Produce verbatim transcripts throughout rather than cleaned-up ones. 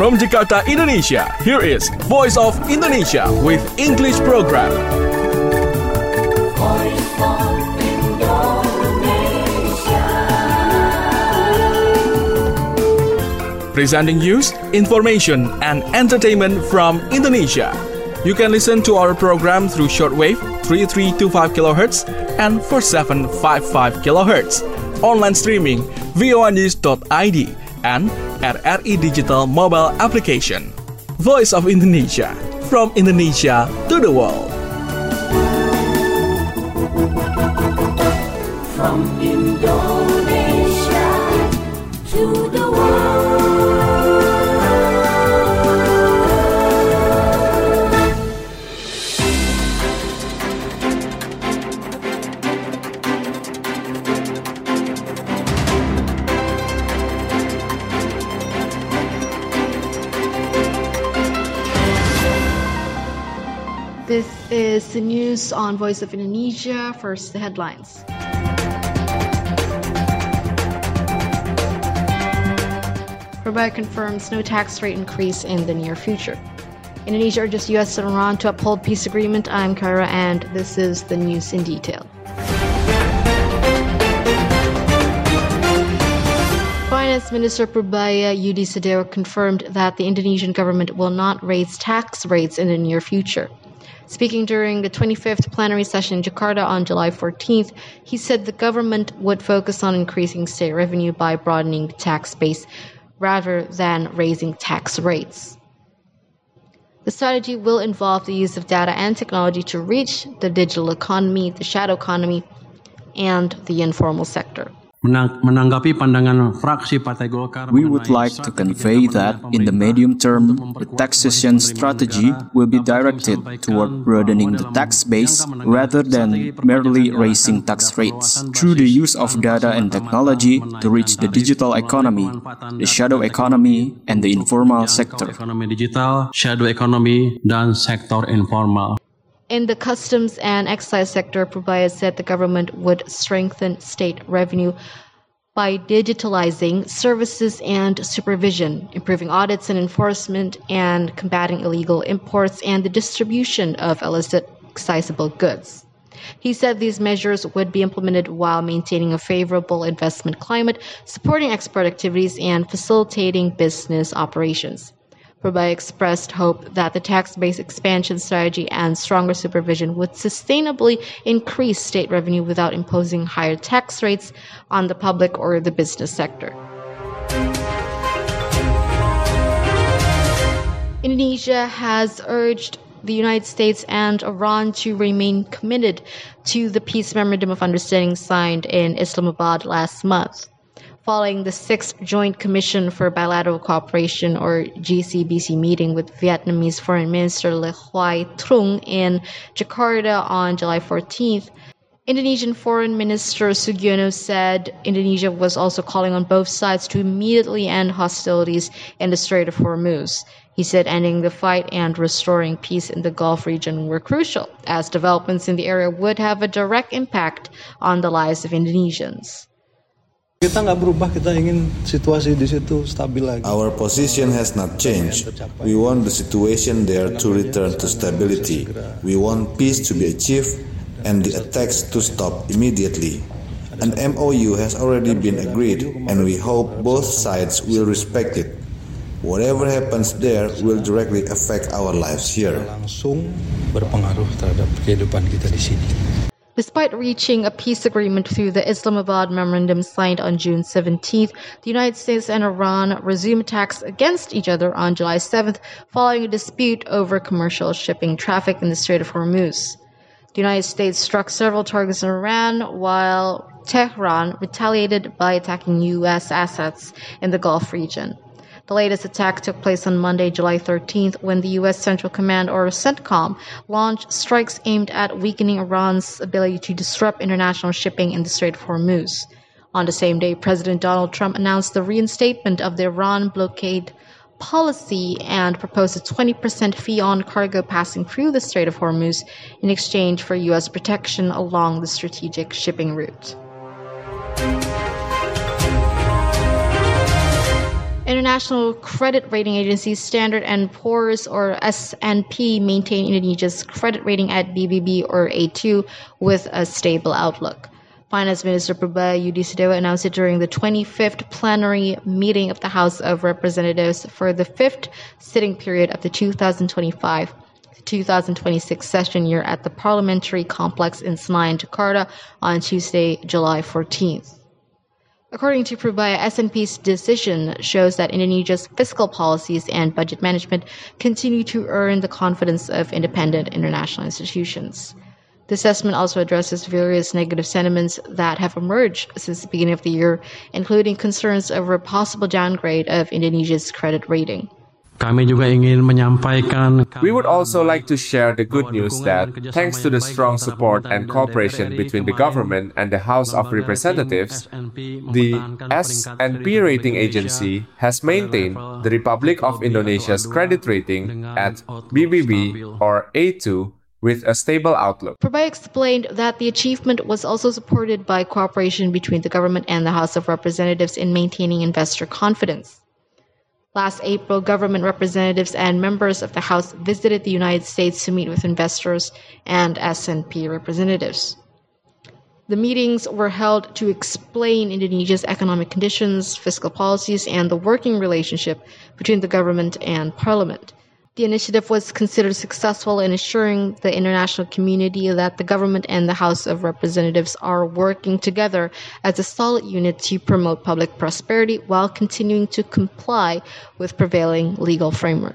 From Jakarta, Indonesia, here is Voice of Indonesia with English program. Voice of Indonesia. Presenting news, information, and entertainment from Indonesia. You can listen to our program through shortwave three three two five kilohertz and four seven five five kilohertz. Online streaming voa news dot I D and R R I Digital mobile application. Voice of Indonesia, from Indonesia to the world. From Indonesia to the world. This is the news on Voice of Indonesia. First, the headlines. Purbaya confirms no tax rate increase in the near future. Indonesia urges U S and Iran to uphold peace agreement. I'm Kyra, and this is the news in detail. Finance Minister Purbaya Yudi Sedero confirmed that the Indonesian government will not raise tax rates in the near future. Speaking during the twenty-fifth plenary session in Jakarta on July fourteenth, he said the government would focus on increasing state revenue by broadening the tax base rather than raising tax rates. The strategy will involve the use of data and technology to reach the digital economy, the shadow economy, and the informal sector. Menanggapi pandangan fraksi Partai Golkar, we would like to convey that in the medium term, the taxation strategy will be directed toward broadening the tax base rather than merely raising tax rates through the use of data and technology to reach the digital economy, the shadow economy, and the informal sector. Ekonomi digital, shadow economy, dan sektor informal. In the customs and excise sector, Purbaya said the government would strengthen state revenue by digitalizing services and supervision, improving audits and enforcement, and combating illegal imports and the distribution of illicit excisable goods. He said these measures would be implemented while maintaining a favorable investment climate, supporting export activities, and facilitating business operations. Purbaya expressed hope that the tax-based expansion strategy and stronger supervision would sustainably increase state revenue without imposing higher tax rates on the public or the business sector. Indonesia has urged the United States and Iran to remain committed to the Peace Memorandum of Understanding signed in Islamabad last month. Following the sixth Joint Commission for Bilateral Cooperation, or G C B C, meeting with Vietnamese Foreign Minister Le Hoai Trung in Jakarta on July fourteenth, Indonesian Foreign Minister Sugiono said Indonesia was also calling on both sides to immediately end hostilities in the Strait of Hormuz. He said ending the fight and restoring peace in the Gulf region were crucial, as developments in the area would have a direct impact on the lives of Indonesians. Kita nggak berubah, kita ingin situasi di situ stabil lagi. Our position has not changed. We want the situation there to return to stability. We want peace to be achieved and the attacks to stop immediately. An M O U has already been agreed and we hope both sides will respect it. Whatever happens there will directly affect our lives here. Langsung berpengaruh terhadap kehidupan kita di sini. Despite reaching a peace agreement through the Islamabad Memorandum signed on June seventeenth, the United States and Iran resumed attacks against each other on July seventh following a dispute over commercial shipping traffic in the Strait of Hormuz. The United States struck several targets in Iran, while Tehran retaliated by attacking U S assets in the Gulf region. The latest attack took place on Monday, July thirteenth, when the U S Central Command, or CENTCOM, launched strikes aimed at weakening Iran's ability to disrupt international shipping in the Strait of Hormuz. On the same day, President Donald Trump announced the reinstatement of the Iran blockade policy and proposed a twenty percent fee on cargo passing through the Strait of Hormuz in exchange for U S protection along the strategic shipping route. international credit rating agencies Standard and Poor's or S and P maintain Indonesia's credit rating at B B B or A two with a stable outlook. Finance Minister Purbaya Yudhisadewa announced it during the twenty-fifth plenary meeting of the House of Representatives for the fifth sitting period of the two thousand twenty-five to two thousand twenty-six session year at the Parliamentary Complex in Senayan, Jakarta on Tuesday, July fourteenth. According to Purbaya, S and P's decision shows that Indonesia's fiscal policies and budget management continue to earn the confidence of independent international institutions. The assessment also addresses various negative sentiments that have emerged since the beginning of the year, including concerns over a possible downgrade of Indonesia's credit rating. Kami juga ingin menyampaikan. We would also like to share the good news that, thanks to the strong support and cooperation between the government and the House of Representatives, the S and P rating agency has maintained the Republic of Indonesia's credit rating at B B B or A two with a stable outlook. Purbaya explained that the achievement was also supported by cooperation between the government and the House of Representatives in maintaining investor confidence. Last April, government representatives and members of the House visited the United States to meet with investors and S and P representatives. The meetings were held to explain Indonesia's economic conditions, fiscal policies, and the working relationship between the government and parliament. The initiative was considered successful in assuring the international community that the government and the House of Representatives are working together as a solid unit to promote public prosperity while continuing to comply with prevailing legal framework.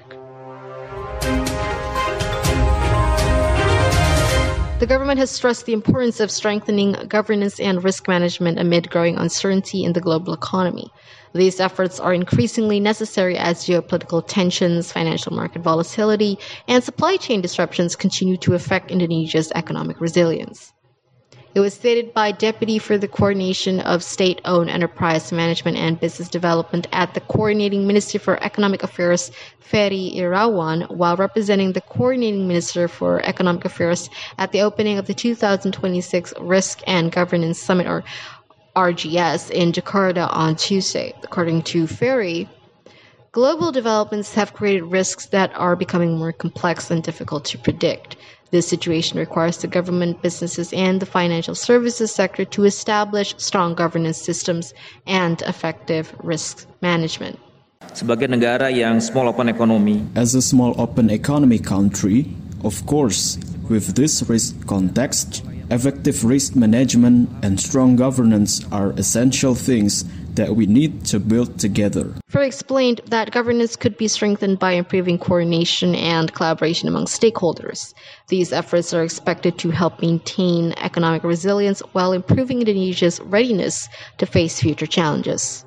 The government has stressed the importance of strengthening governance and risk management amid growing uncertainty in the global economy. These efforts are increasingly necessary as geopolitical tensions, financial market volatility, and supply chain disruptions continue to affect Indonesia's economic resilience. It was stated by Deputy for the Coordination of State-Owned Enterprise Management and Business Development at the Coordinating Ministry for Economic Affairs, Ferry Irawan, while representing the Coordinating Minister for Economic Affairs at the opening of the two thousand twenty-six Risk and Governance Summit, or R G S, in Jakarta on Tuesday. According to Ferry, global developments have created risks that are becoming more complex and difficult to predict. This situation requires the government, businesses, and the financial services sector to establish strong governance systems and effective risk management. Sebagai negara yang small open economy. As a small open economy country, of course, with this risk context, effective risk management and strong governance are essential things that we need to build together. Ferry explained that governance could be strengthened by improving coordination and collaboration among stakeholders. These efforts are expected to help maintain economic resilience while improving Indonesia's readiness to face future challenges.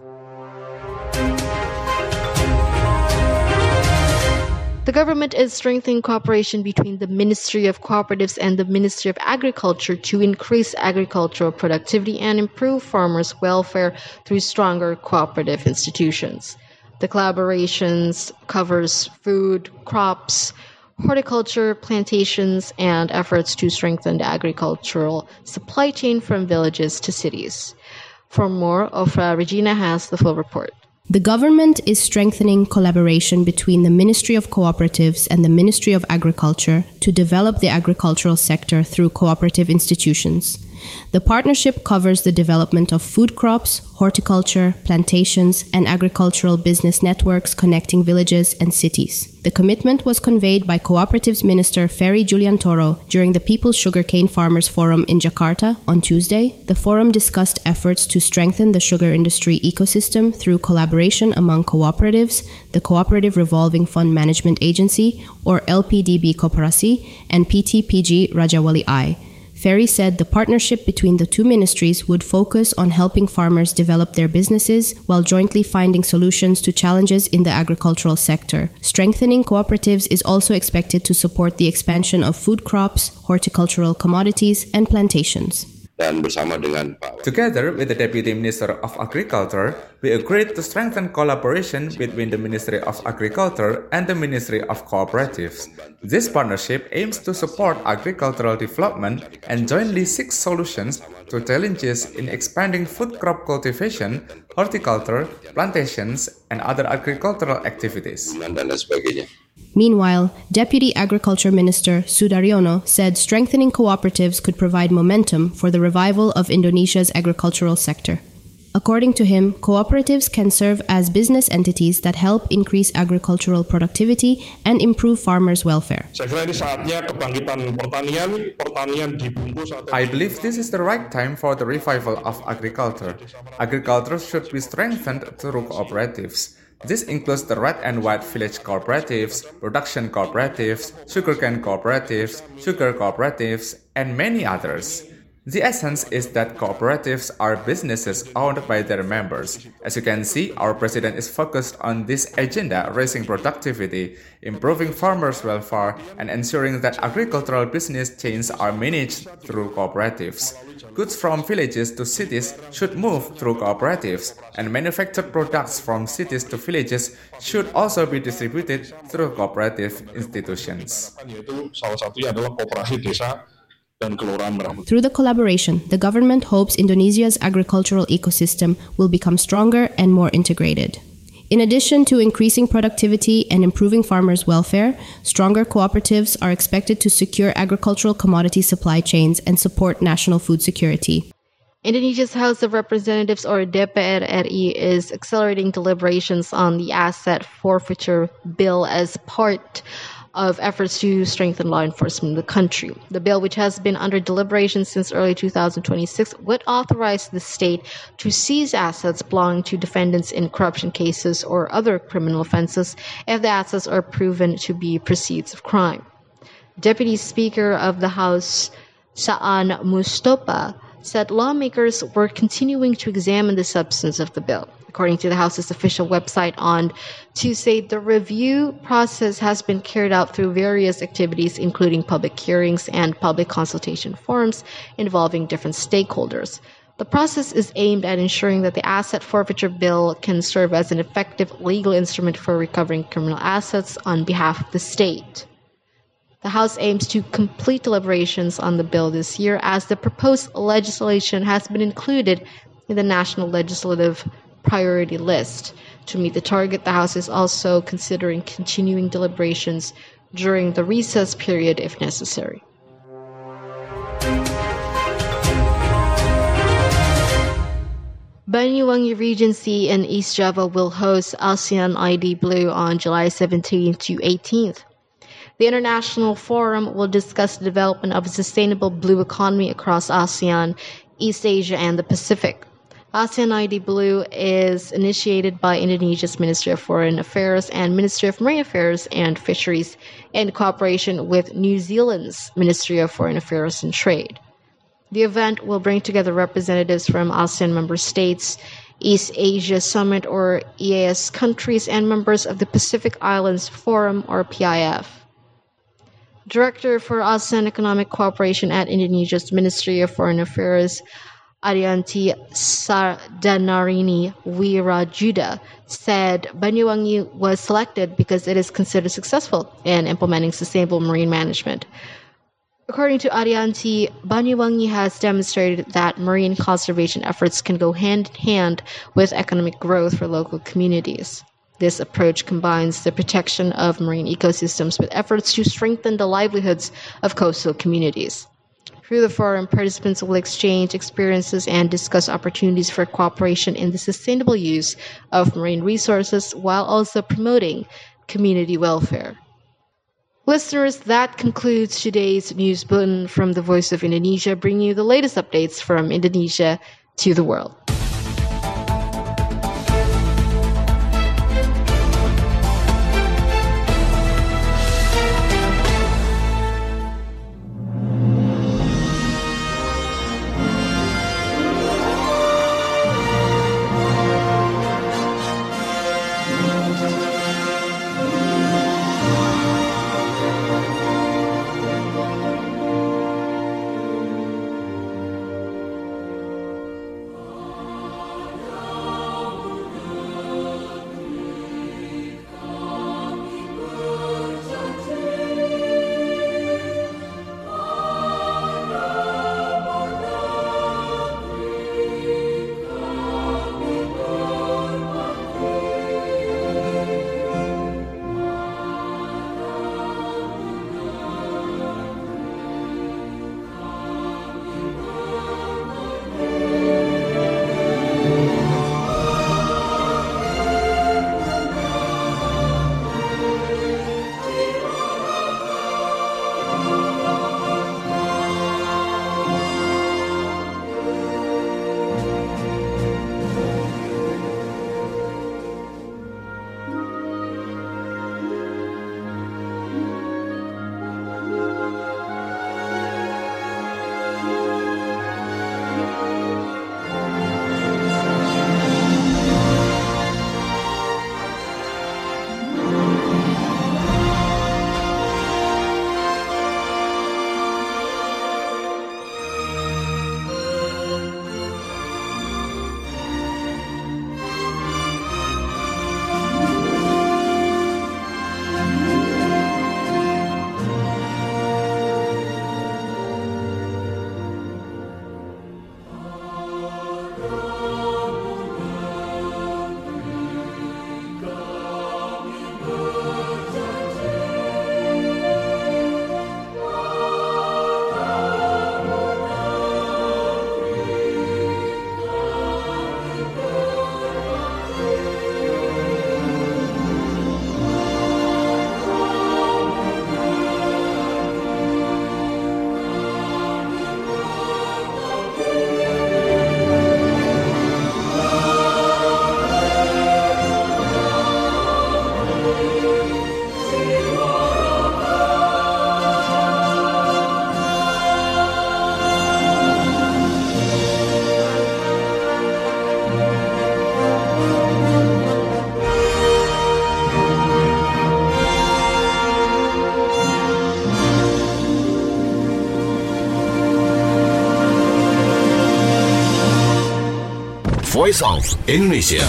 The government is strengthening cooperation between the Ministry of Cooperatives and the Ministry of Agriculture to increase agricultural productivity and improve farmers' welfare through stronger cooperative institutions. The collaborations covers food, crops, horticulture, plantations, and efforts to strengthen the agricultural supply chain from villages to cities. For more, Ofra Regina has the full report. The government is strengthening collaboration between the Ministry of Cooperatives and the Ministry of Agriculture to develop the agricultural sector through cooperative institutions. The partnership covers the development of food crops, horticulture, plantations, and agricultural business networks connecting villages and cities. The commitment was conveyed by Cooperatives Minister Ferry Juliantoro during the People's Sugarcane Farmers Forum in Jakarta on Tuesday. The forum discussed efforts to strengthen the sugar industry ecosystem through collaboration among cooperatives, the Cooperative Revolving Fund Management Agency, or L P D B Koperasi, and P T P G Rajawali I. Ferry said the partnership between the two ministries would focus on helping farmers develop their businesses while jointly finding solutions to challenges in the agricultural sector. Strengthening cooperatives is also expected to support the expansion of food crops, horticultural commodities, and plantations. dan bersama dengan Pak. Together with the Deputy Minister of Agriculture, we agreed to strengthen collaboration between the Ministry of Agriculture and the Ministry of Cooperatives. This partnership aims to support agricultural development and jointly seek solutions to challenges in expanding food crop cultivation, horticulture, plantations, and other agricultural activities. Dan lain sebagainya. Meanwhile, Deputy Agriculture Minister Sudaryono said strengthening cooperatives could provide momentum for the revival of Indonesia's agricultural sector. According to him, cooperatives can serve as business entities that help increase agricultural productivity and improve farmers' welfare. I believe this is the right time for the revival of agriculture. Agriculture should be strengthened through cooperatives. This includes the red and white village cooperatives, production cooperatives, sugarcane cooperatives, sugar cooperatives, and many others. The essence is that cooperatives are businesses owned by their members. As you can see, our president is focused on this agenda, raising productivity, improving farmers' welfare, and ensuring that agricultural business chains are managed through cooperatives. Goods from villages to cities should move through cooperatives, and manufactured products from cities to villages should also be distributed through cooperative institutions. Through the collaboration, the government hopes Indonesia's agricultural ecosystem will become stronger and more integrated. In addition to increasing productivity and improving farmers' welfare, stronger cooperatives are expected to secure agricultural commodity supply chains and support national food security. Indonesia's House of Representatives, or D P R R I, is accelerating deliberations on the asset forfeiture bill as part of efforts to strengthen law enforcement in the country. The bill, which has been under deliberation since early two thousand twenty-six, would authorize the state to seize assets belonging to defendants in corruption cases or other criminal offenses if the assets are proven to be proceeds of crime. Deputy Speaker of the House, Saan Mustafa, said lawmakers were continuing to examine the substance of the bill. According to the House's official website on Tuesday, the review process has been carried out through various activities, including public hearings and public consultation forums involving different stakeholders. The process is aimed at ensuring that the asset forfeiture bill can serve as an effective legal instrument for recovering criminal assets on behalf of the state. The House aims to complete deliberations on the bill this year, as the proposed legislation has been included in the National Legislative Priority List. To meet the target, the House is also considering continuing deliberations during the recess period if necessary. Banyuwangi Regency in East Java will host ASEAN I D Blue on July seventeenth to eighteenth. The International Forum will discuss the development of a sustainable blue economy across ASEAN, East Asia, and the Pacific. ASEAN I D Blue is initiated by Indonesia's Ministry of Foreign Affairs and Ministry of Marine Affairs and Fisheries in cooperation with New Zealand's Ministry of Foreign Affairs and Trade. The event will bring together representatives from ASEAN member states, East Asia Summit or E A S countries, and members of the Pacific Islands Forum or P I F. Director for ASEAN Economic Cooperation at Indonesia's Ministry of Foreign Affairs, Arianti Sardanarini Wirajuda, said Banyuwangi was selected because it is considered successful in implementing sustainable marine management. According to Arianti, Banyuwangi has demonstrated that marine conservation efforts can go hand in hand with economic growth for local communities. This approach combines the protection of marine ecosystems with efforts to strengthen the livelihoods of coastal communities. Through the forum, participants will exchange experiences and discuss opportunities for cooperation in the sustainable use of marine resources while also promoting community welfare. Listeners, that concludes today's news bulletin from the Voice of Indonesia, bringing you the latest updates from Indonesia to the world. Voice of Indonesia.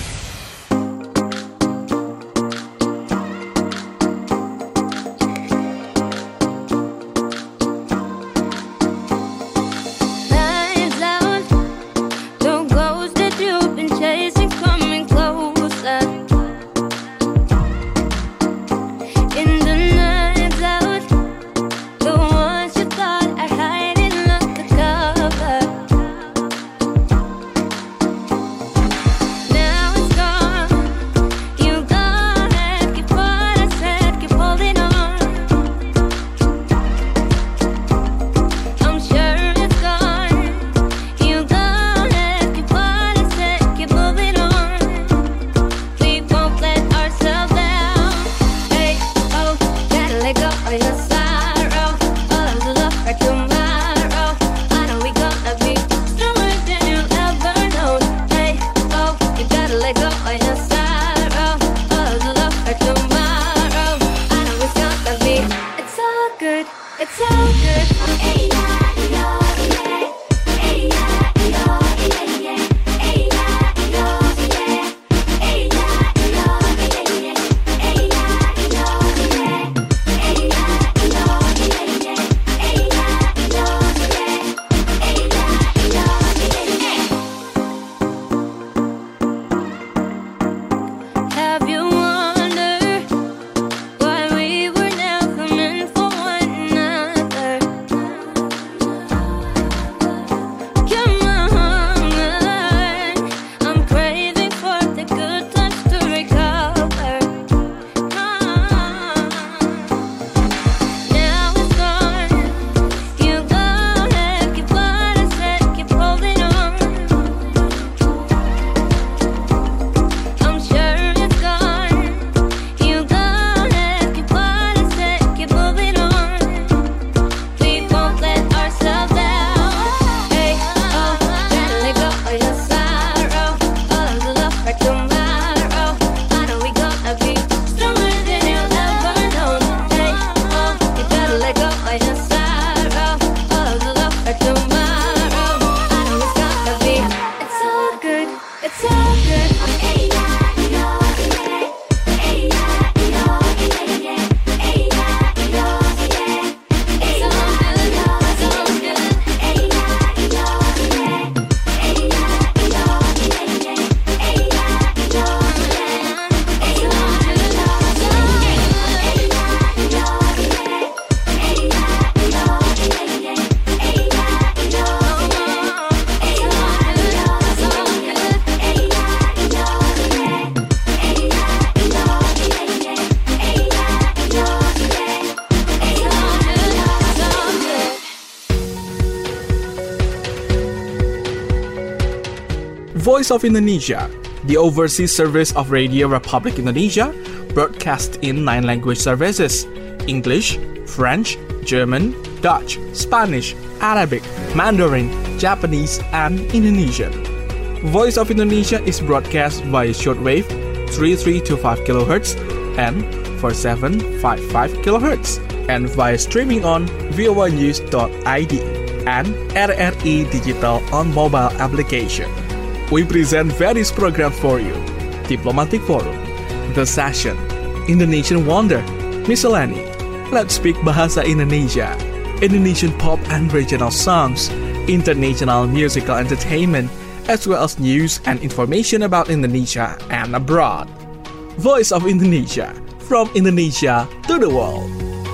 Voice of Indonesia, the overseas service of Radio Republic Indonesia, broadcast in nine language services: English, French, German, Dutch, Spanish, Arabic, Mandarin, Japanese, and Indonesian. Voice of Indonesia is broadcast via shortwave thirty-three point two five kilohertz and forty-seven point five five kilohertz, and via streaming on voa news dot I D and R R I Digital on mobile application. We present various programs for you: Diplomatic Forum, The Session, Indonesian Wonder, Miscellany, Let's Speak Bahasa Indonesia, Indonesian pop and regional songs, international musical entertainment, as well as news and information about Indonesia and abroad. Voice of Indonesia, from Indonesia to the world.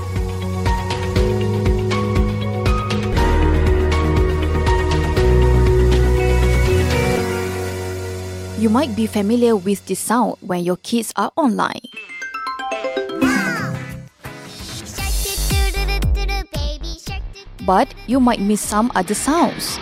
You might be familiar with this sound when your kids are online. But you might miss some other sounds.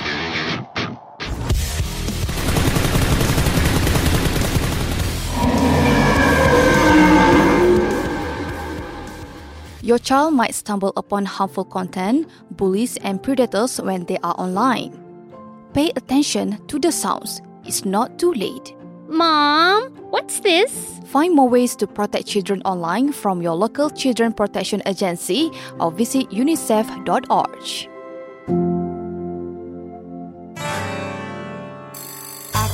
Your child might stumble upon harmful content, bullies, and predators when they are online. Pay attention to the sounds. It's not too late. Mom, what's this? Find more ways to protect children online from your local children protection agency or visit unicef dot org.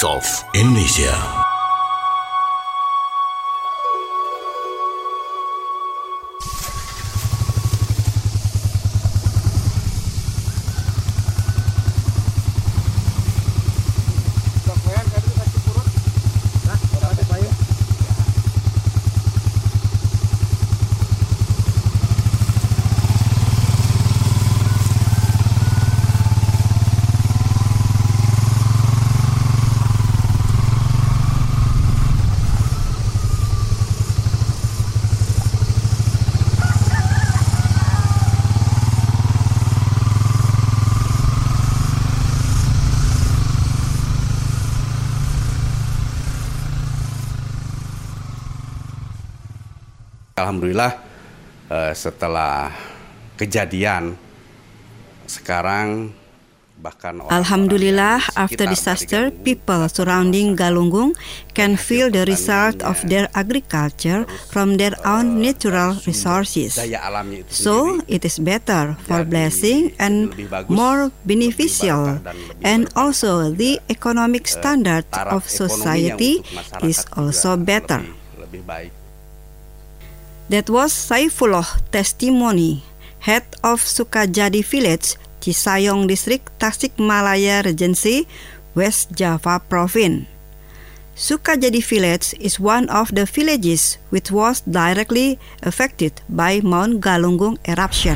Voice of Indonesia. Alhamdulillah setelah kejadian sekarang bahkan Alhamdulillah, after disaster, people surrounding Galunggung can feel the result of their agriculture from their own natural resources. So, it is better for blessing and more beneficial. And also, the economic standard of society is also better. That was Saifullah testimony, head of Sukajadi Village, Cisayong District, Tasikmalaya Regency, West Java Province. Sukajadi Village is one of the villages which was directly affected by Mount Galunggung eruption.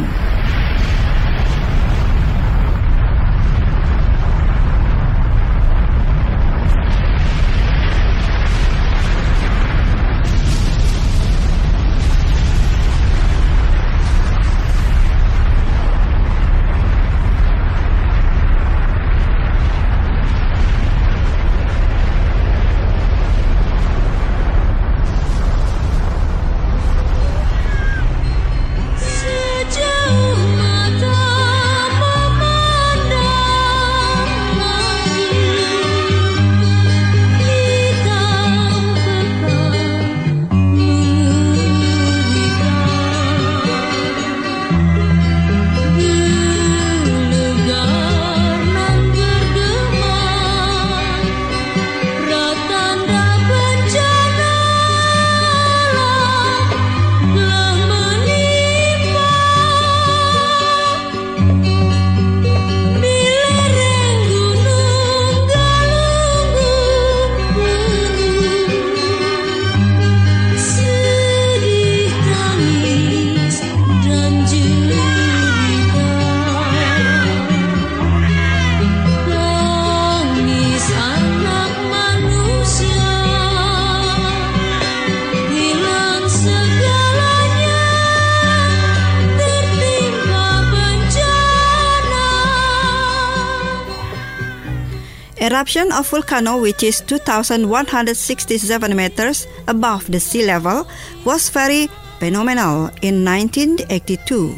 Eruption of volcano, which is two thousand one hundred sixty-seven meters above the sea level, was very phenomenal in nineteen eighty-two.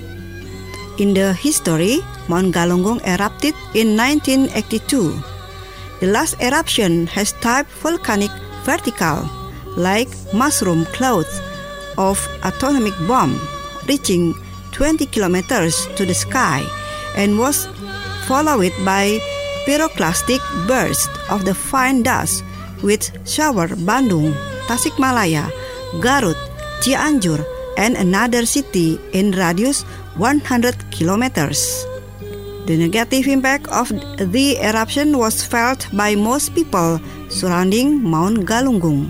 In the history, Mount Galunggung erupted in nineteen eighty-two. The last eruption has type volcanic vertical, like mushroom clouds of atomic bomb, reaching twenty kilometers to the sky, and was followed by pyroclastic burst of the fine dust which showered Bandung, Tasikmalaya, Garut, Cianjur, and another city in radius one hundred kilometers. The negative impact of the eruption was felt by most people surrounding Mount Galunggung.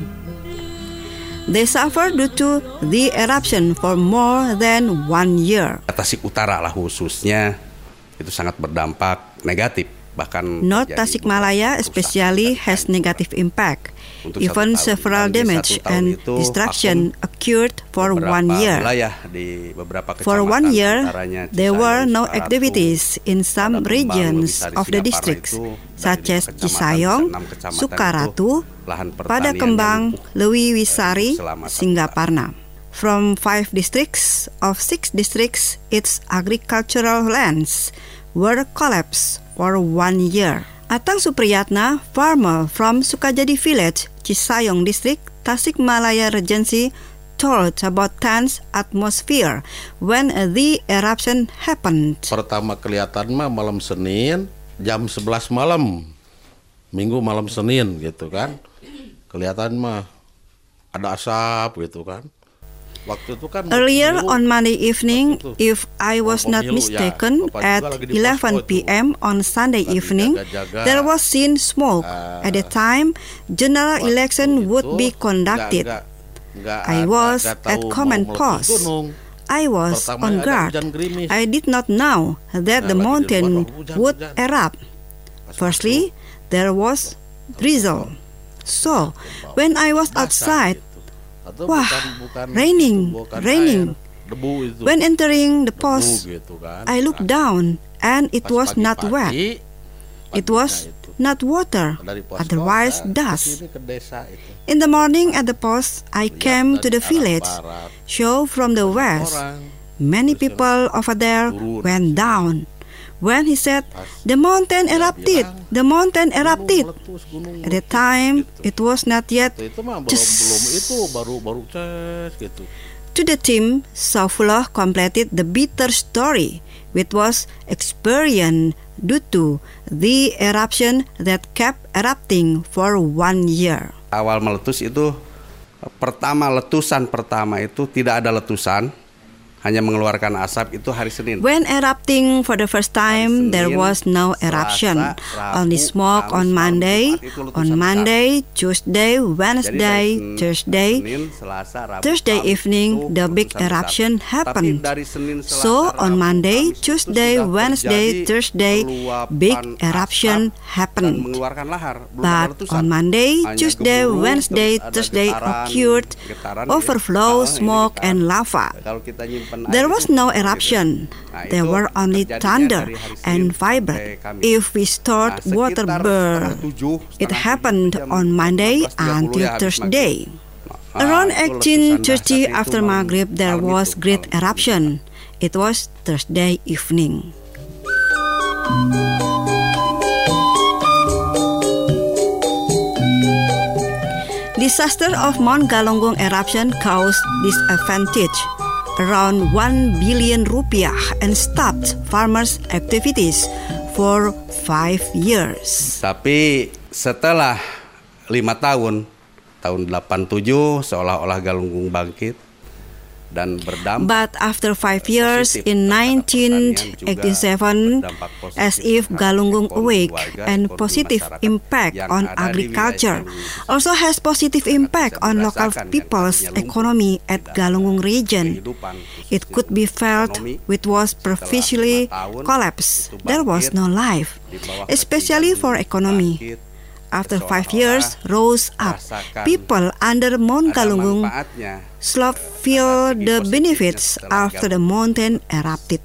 They suffered due to the eruption for more than one year. Tasik Utara lah khususnya itu sangat berdampak negatif. Bahkan North Tasikmalaya especially has negative impact. Even several damage and destruction occurred for one year. For one year, there were no activities in some regions of the districts, such as Cisayong, Sukaratu, Padakembang, Lewiwisari, Singaparna. From five districts of six districts, its agricultural lands were collapsed for one year. Atang Supriyatna, farmer from Sukajadi Village, Cisayong District, Tasikmalaya Regency, told about tense atmosphere when the eruption happened. Pertama kelihatan mah malam Senin jam sebelas malam. Minggu malam Senin gitu kan. Kelihatan mah ada asap gitu kan. Waktu itu kan Earlier milu, on Monday evening, if I was not mistaken, at eleven p.m. on Sunday evening, there was seen smoke. At the time, general election would be conducted. I was at command post. I was on guard. I did not know that the mountain would erupt. Firstly, there was drizzle. So, when I was outside, wah, raining, raining. When entering the post, I looked down and it was not wet. It was not water, otherwise dust. In the morning at the post, I came to the village, show from the west. Many people over there went down. When he said, the mountain erupted, the mountain erupted. At the time, it was not yet. To the team, Saifullah completed the bitter story, which was experienced due to the eruption that kept erupting for one year. Awal meletus itu, pertama letusan pertama itu tidak ada letusan, hanya mengeluarkan asap itu hari Senin. When erupting for the first time, there was no eruption. Only smoke on Monday, on Monday, Tuesday, Wednesday, Thursday. Thursday evening, the big eruption happened. So on Monday, Tuesday, Wednesday, Thursday, big eruption happened. But on Monday, Tuesday, Wednesday, Thursday occurred overflow, smoke, and lava. There was no eruption. There were only thunder and vibrate. If we stored water burn, it happened on Monday until Thursday. Around eighteen thirty after Maghrib, there was great eruption. It was Thursday evening. Disaster of Mount Galunggung eruption caused disadvantage around one billion rupiah and stopped farmers' activities for five years. Tapi setelah lima tahun, tahun delapan puluh tujuh seolah-olah Galunggung bangkit dan berdampak. But after five years in nineteen eighty-seven, as if Galunggung awake and positive impact on agriculture, also has positive impact on local people's economy at Galunggung region. It could be felt which was previously collapsed. There was no life, especially for economy. After five years, rose up. People under Mount Galunggung slope feel the benefits after the mountain erupted.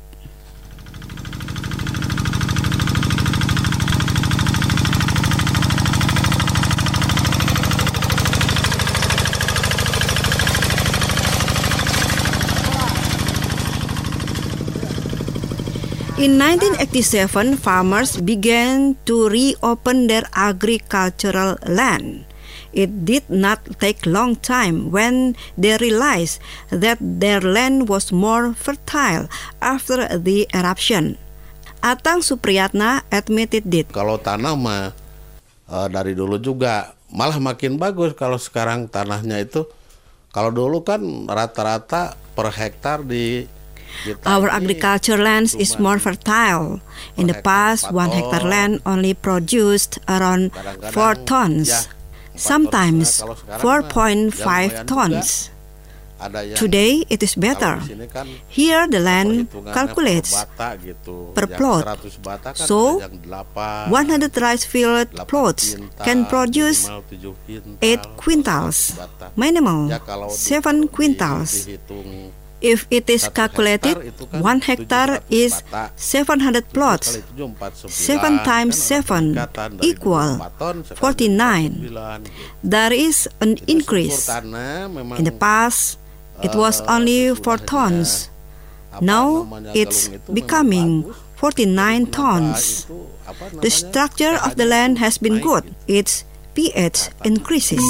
In nineteen eighty-seven, farmers began to reopen their agricultural land. It did not take long time when they realized that their land was more fertile after the eruption. Atang Supriyatna admitted it. Kalau tanah mah uh, dari dulu juga malah makin bagus kalau sekarang tanahnya itu. Kalau dulu kan rata-rata per hektar di Our agriculture lands is more fertile. In the past, one hectare land only produced around four tons, sometimes four point five tons. Today, it is better. Here, the land calculates per plot. So, one hundred rice field plots can produce eight quintals, minimal seven quintals. If it is calculated, one hectare is seven hundred plots. seven times seven equal forty-nine. There is an increase. In the past, it was only four tons. Now, it's becoming forty-nine tons. The structure of the land has been good. Its pH increases.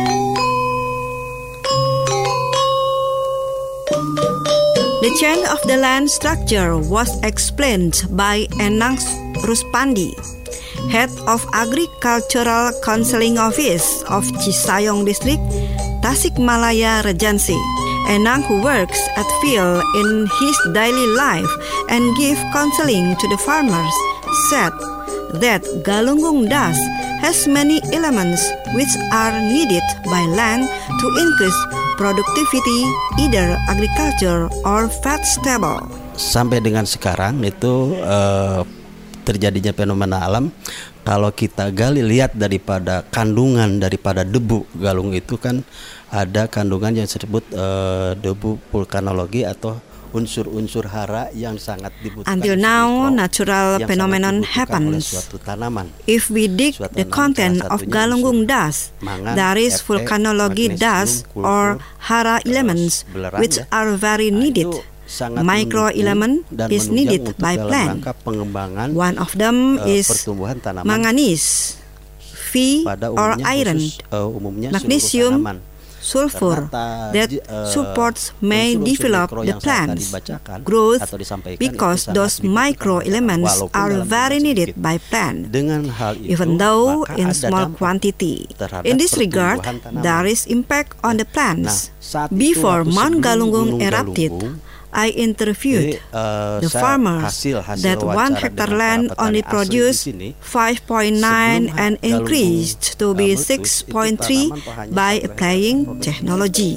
The change of the land structure was explained by Enang Ruspandi. head of Agricultural Counseling Office of Cisayong District, Tasikmalaya Regency. Enang, who works at field in his daily life and give counseling to the farmers, said that Galunggung dust has many elements which are needed by land to increase productivity, either agriculture or vegetable. Sampai dengan sekarang itu uh, terjadinya fenomena alam. Kalau kita gali lihat daripada kandungan daripada debu galung itu kan ada kandungan yang disebut uh, debu vulkanologi atau unsur-unsur hara yang sangat dibutuhkan. Until now, natural phenomenon happens. If we dig the content of Galunggung dust, there is volcanology dust or hara elements which are very needed. Micro element is needed by plant. One of them is manganese, Fe or iron, magnesium, sulfur that supports may develop the plant's growth because those micro elements are very needed by plant, even though in small quantity. In this regard, there is impact on the plants. Before Mount Galunggung erupted, I interviewed uh, the farmers that one hectare land only produced five point nine and increased to be six point three by applying technology.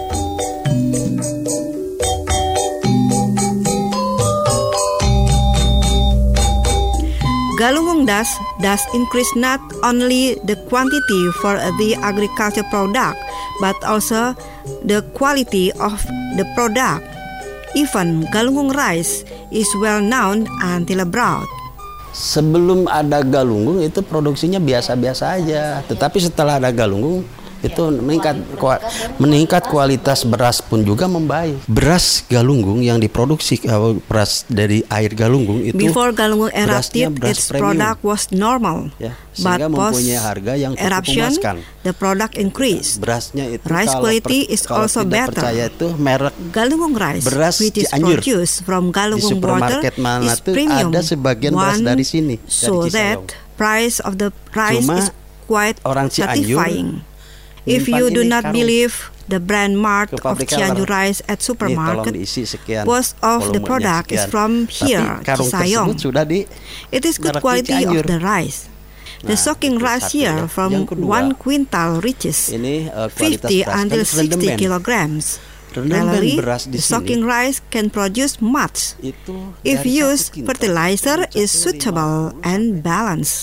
Galunggung dust does increase not only the quantity for the agriculture product, but also the quality of the product. Even Galunggung rice is well known until abroad. Sebelum ada Galunggung itu produksinya biasa-biasa aja, tetapi setelah ada Galunggung itu meningkat meningkat kualitas beras pun juga membaik. Beras Galunggung yang diproduksi beras dari air Galunggung itu before Galunggung erupted, its product was normal, ya, but post harga yang eruption memuaskan. The product increased. Berasnya itu rice quality per, is also better. Itu merek Galunggung rice, beras which is Cianjur. Produced from Galunggung water, is premium. Ada sebagian beras dari sini, so dari that price of the rice Cuma is quite orang satisfying. If you do not believe the brand mark of Cianjur rice at supermarket, most of the product is from here, Cisayong. It is good quality of the rice. The soaking rice here from one quintal reaches fifty until sixty kilograms. Rarely, the soaking rice can produce much if used fertilizer is suitable and balanced.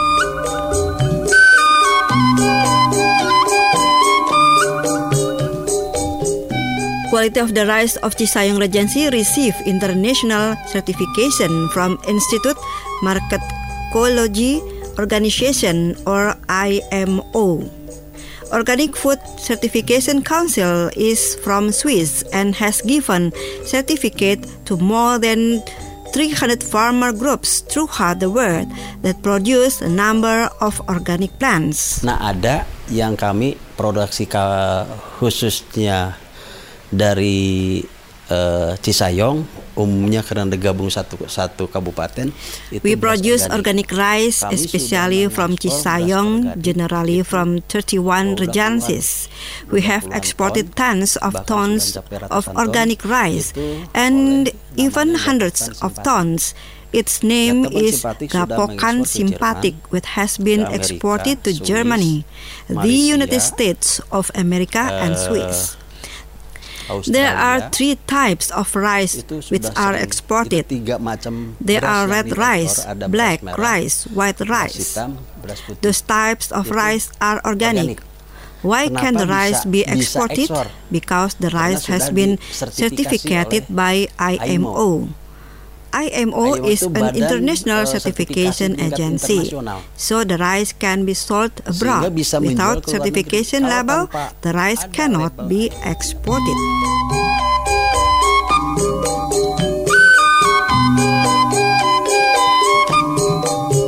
Quality of the rice of Cisayong Regency received international certification from Institute Marketology Organization or I M O. Organic Food Certification Council is from Swiss and has given certificate to more than three hundred farmer groups throughout the world that produce a number of organic plants. Nah, ada yang kami produksi khususnya dari uh, Cisayong, umumnya karena digabung satu satu kabupaten. Itu we produce organic, organic rice, kami especially from Cisayong, generally from thirty-one regencies. We have exported tons of tons of organic rice and even hundreds of tons. Its name is Gapokan Simpatic, which has been exported to Germany, the United States of America, and Swiss. There are three types of rice which are exported. There are red rice, black rice, white rice. Those types of rice are organic. Why can the rice be exported? Because the rice has been certificated by I M O. I M O is an international certification agency, so the rice can be sold abroad. Without certification label, the rice cannot be exported.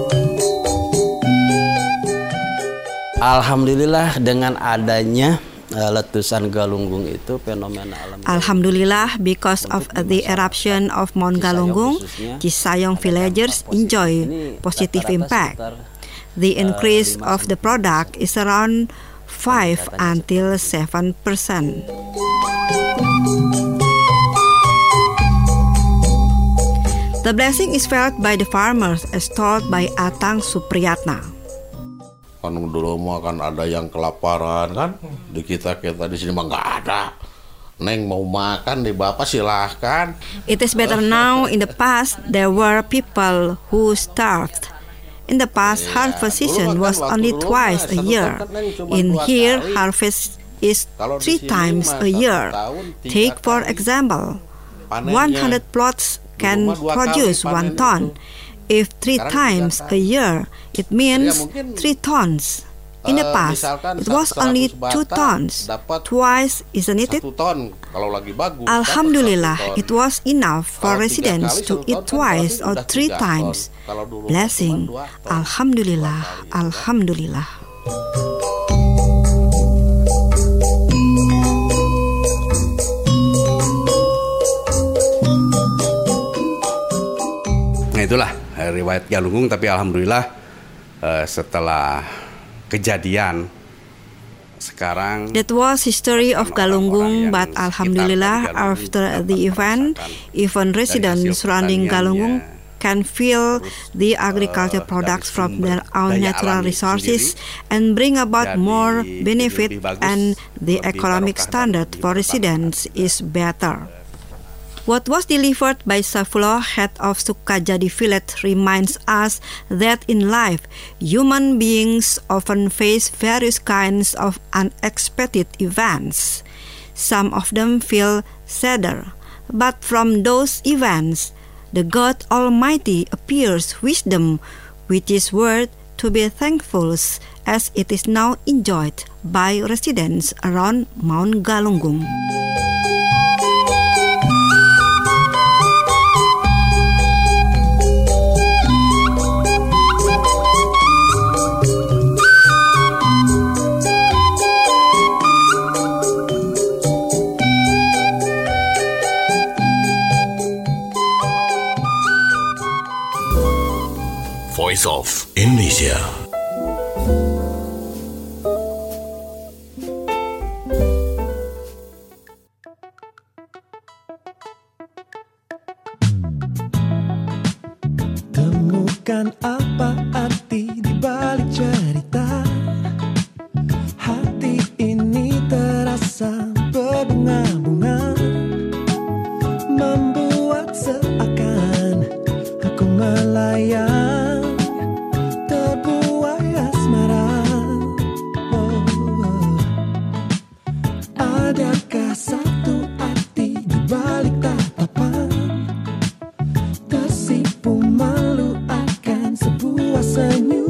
Alhamdulillah dengan adanya letusan Galunggung itu fenomena alam. Alhamdulillah, because of the eruption of Mount Galunggung, Cisayong villagers enjoy positive impact. The increase of the product is around five until seven percent. The blessing is felt by the farmers, as told by Atang Supriyatna. Kan dulu mah kan ada yang kelaparan kan, di kita kita di sini mah nggak ada. Neng mau makan di bapak silahkan. It is better now. In the past, there were people who starved. In the past, harvest season was only twice a year. In here, harvest is three times a year. Take for example, one hundred plots can produce one ton. If three times a year, it means three tons. In the past, it was only two tons. Twice, isn't it? Alhamdulillah, it was enough for residents to eat twice or three times. Blessing. Alhamdulillah. Alhamdulillah. Nah itulah riwayat Galunggung, tapi alhamdulillah uh, setelah kejadian sekarang that was history of Galunggung, but alhamdulillah after the event, even residents surrounding Galunggung can feel the agriculture products from their own natural resources and bring about more benefit, and the economic standard for residents is better. What was delivered by Saifullah, head of Sukajadi village, reminds us that in life, human beings often face various kinds of unexpected events. Some of them feel sadder, but from those events, the God Almighty appears wisdom, which is worth to be thankful, as it is now enjoyed by residents around Mount Galunggung. Voice of Indonesia. Temukan apa arti di balik cerita. Hati ini terasa berbunga-bunga, membuat seakan aku melayang, terbuai asmara. Oh, oh. Adakah satu arti di balik tatapan, tersipu malu akan sebuah senyum?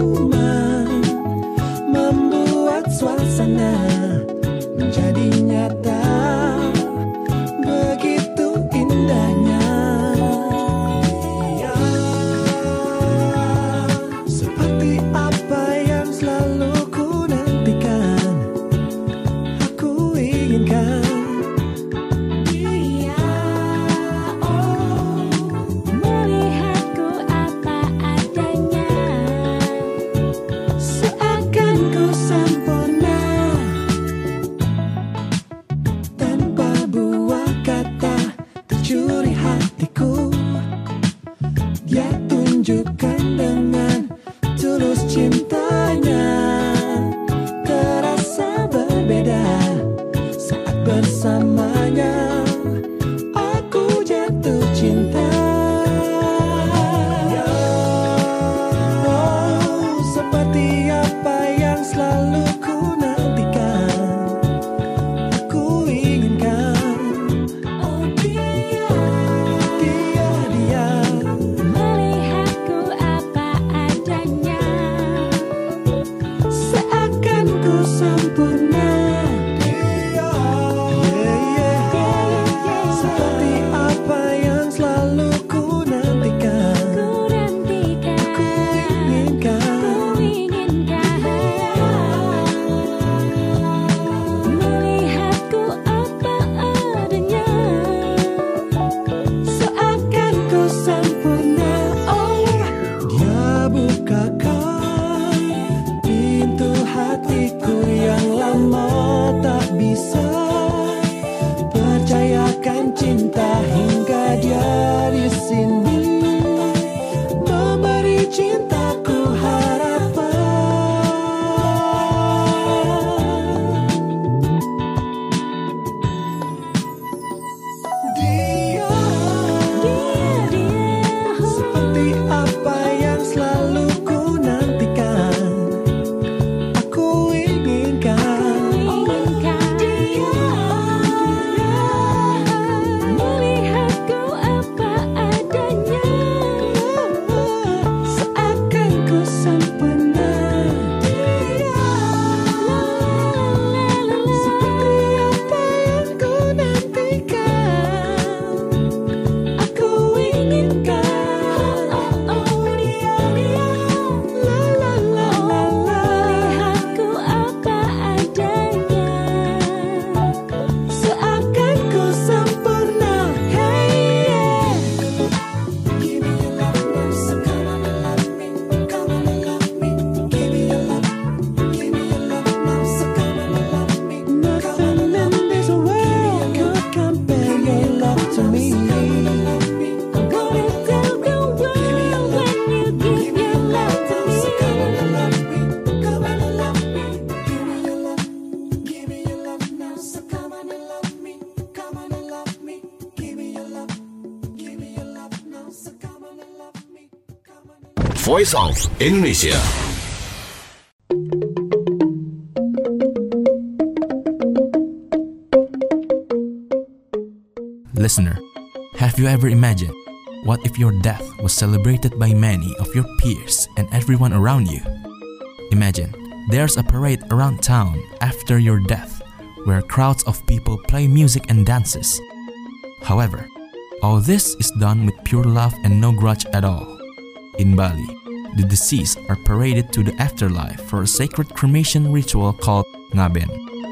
Voice of Indonesia. Listener, have you ever imagined what if your death was celebrated by many of your peers and everyone around you? Imagine there's a parade around town after your death where crowds of people play music and dances. However, all this is done with pure love and no grudge at all. In Bali, the deceased are paraded to the afterlife for a sacred cremation ritual called Ngaben.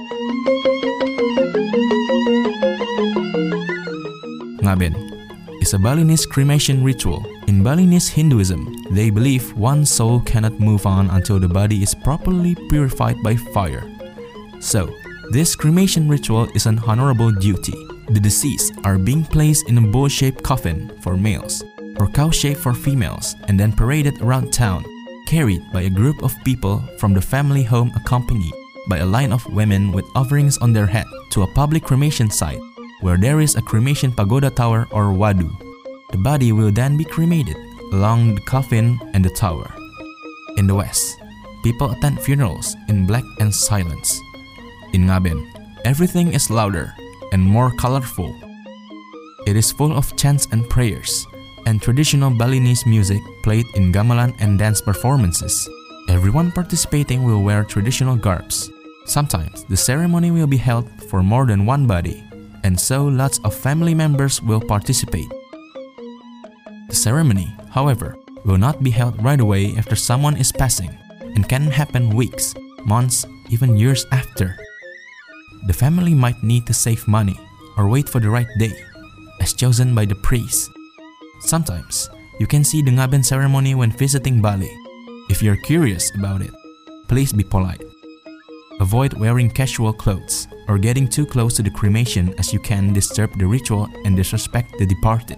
Ngaben is a Balinese cremation ritual. In Balinese Hinduism, they believe one soul cannot move on until the body is properly purified by fire. So, this cremation ritual is an honorable duty. The deceased are being placed in a bowl-shaped coffin for males, or cow-shaped for females, and then paraded around town, carried by a group of people from the family home accompanied by a line of women with offerings on their head to a public cremation site where there is a cremation pagoda tower or wadu. The body will then be cremated along the coffin and the tower. In the West, people attend funerals in black and silence. In Ngaben, everything is louder and more colorful. It is full of chants and prayers, and traditional Balinese music played in gamelan and dance performances. Everyone participating will wear traditional garbs. Sometimes the ceremony will be held for more than one body, and so lots of family members will participate. The ceremony, however, will not be held right away after someone is passing, and can happen weeks, months, even years after. The family might need to save money or wait for the right day, as chosen by the priest. Sometimes, you can see the Ngaben ceremony when visiting Bali. If you're curious about it, please be polite. Avoid wearing casual clothes or getting too close to the cremation, as you can disturb the ritual and disrespect the departed.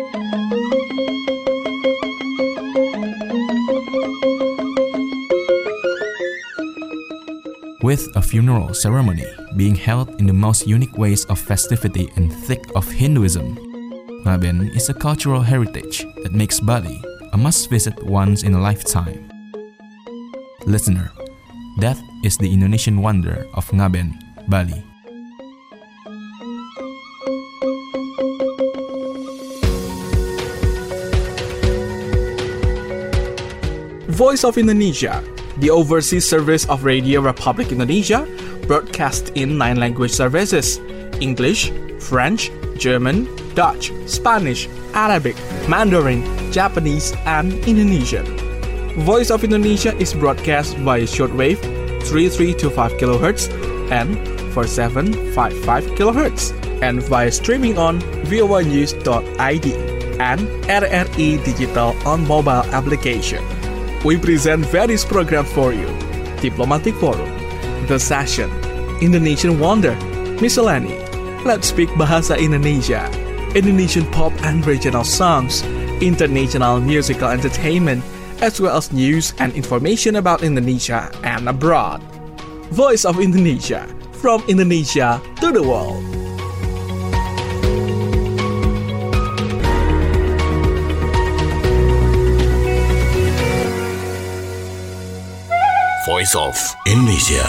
With a funeral ceremony being held in the most unique ways of festivity and thick of Hinduism, Ngaben is a cultural heritage that makes Bali a must-visit once in a lifetime. Listener, that is the Indonesian wonder of Ngaben, Bali. Voice of Indonesia, the overseas service of Radio Republic Indonesia, broadcast in nine language services: English, French, German, Dutch, Spanish, Arabic, Mandarin, Japanese, and Indonesian. Voice of Indonesia is broadcast via shortwave three three two five kilohertz and four seven five five kilohertz, and via streaming on v o a news dot i d and R R I Digital on mobile application. We present various programs for you: Diplomatic Forum, The Session, Indonesian Wonder, Miscellany, Let's Speak Bahasa Indonesia, Indonesian pop and regional songs, international musical entertainment, as well as news and information about Indonesia and abroad. Voice of Indonesia, from Indonesia to the world. Voice of Indonesia.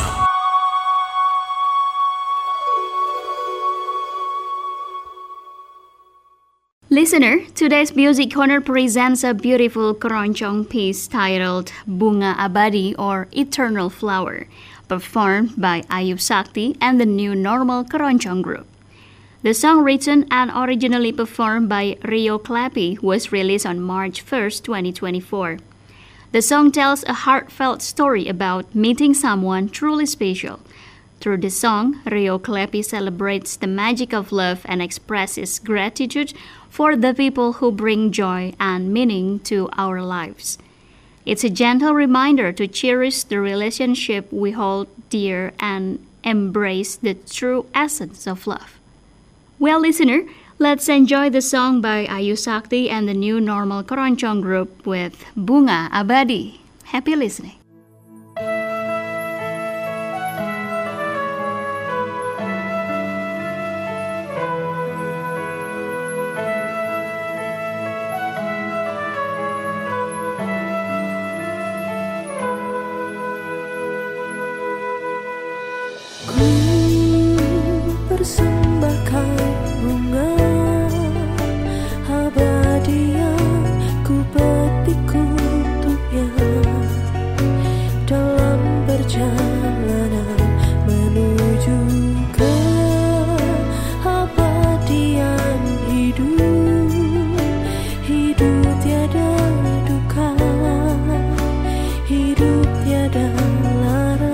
Listener, today's Music Corner presents a beautiful keroncong piece titled Bunga Abadi or Eternal Flower, performed by Ayub Sakti and the New Normal Keroncong Group. The song, written and originally performed by Rio Clappy, was released on March first, twenty twenty-four. The song tells a heartfelt story about meeting someone truly special. Through the song, Rio Clappy celebrates the magic of love and expresses gratitude for the people who bring joy and meaning to our lives. It's a gentle reminder to cherish the relationship we hold dear and embrace the true essence of love. Well, listener, let's enjoy the song by Ayu Sakti and the New Normal Keroncong Group with Bunga Abadi. Happy listening. hatiku untuknya dalam perjalanan menuju ke abadian hidup. Hidup tiada duka, hidup tiada lara.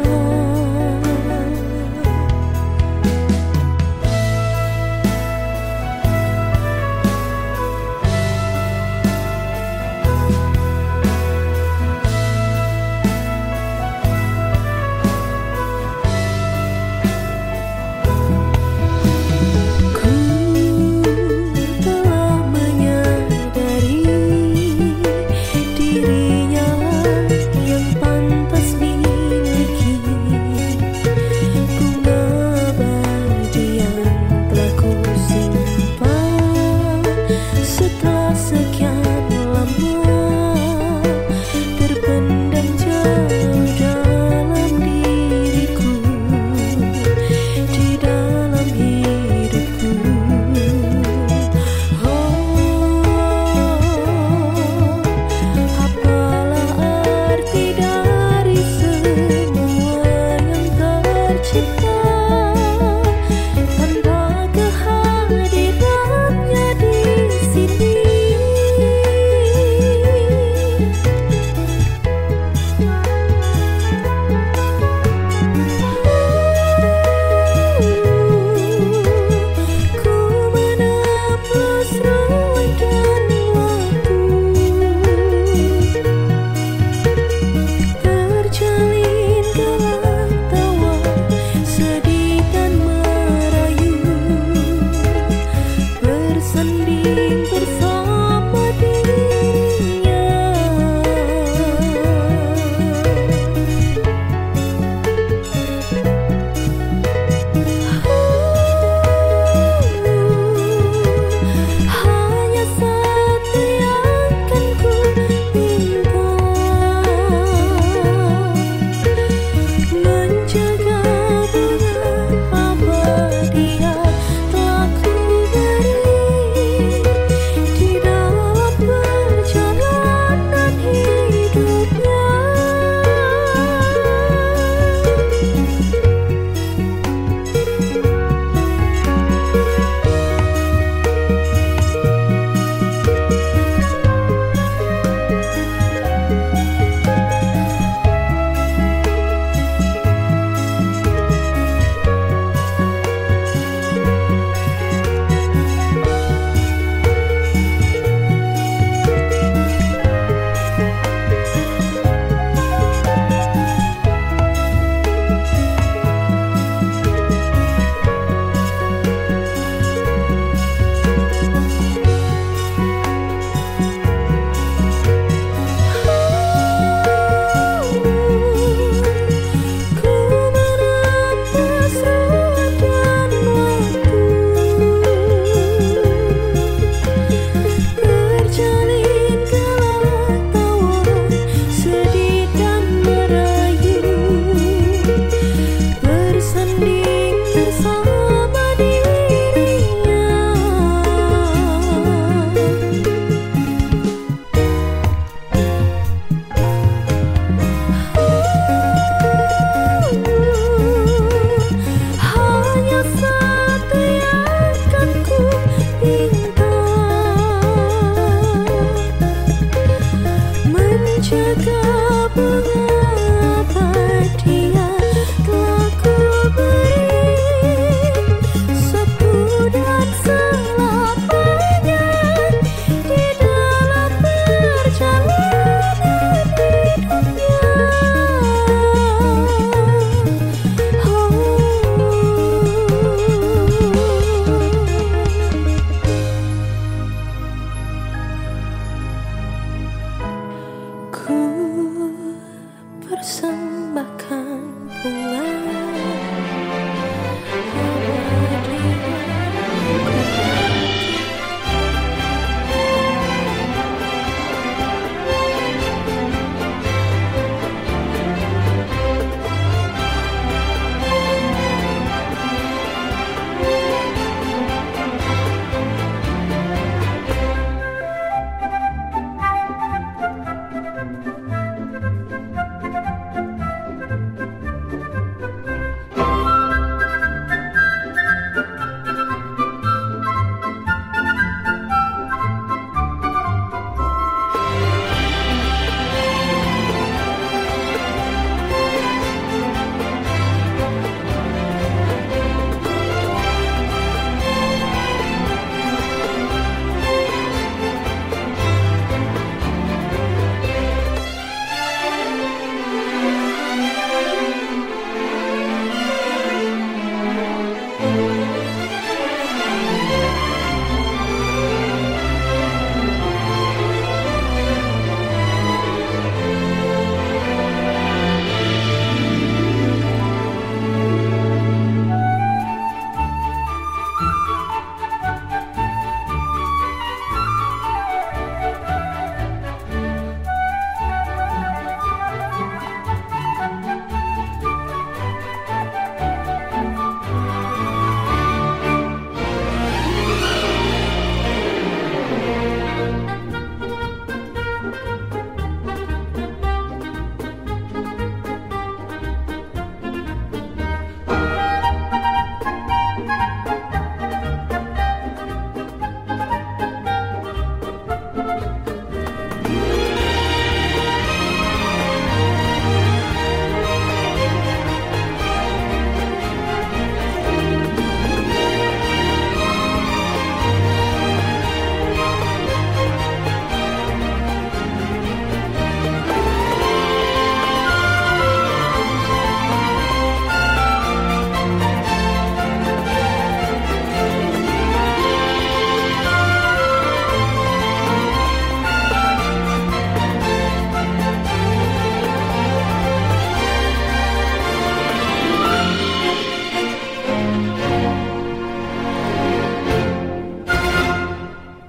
Sendiri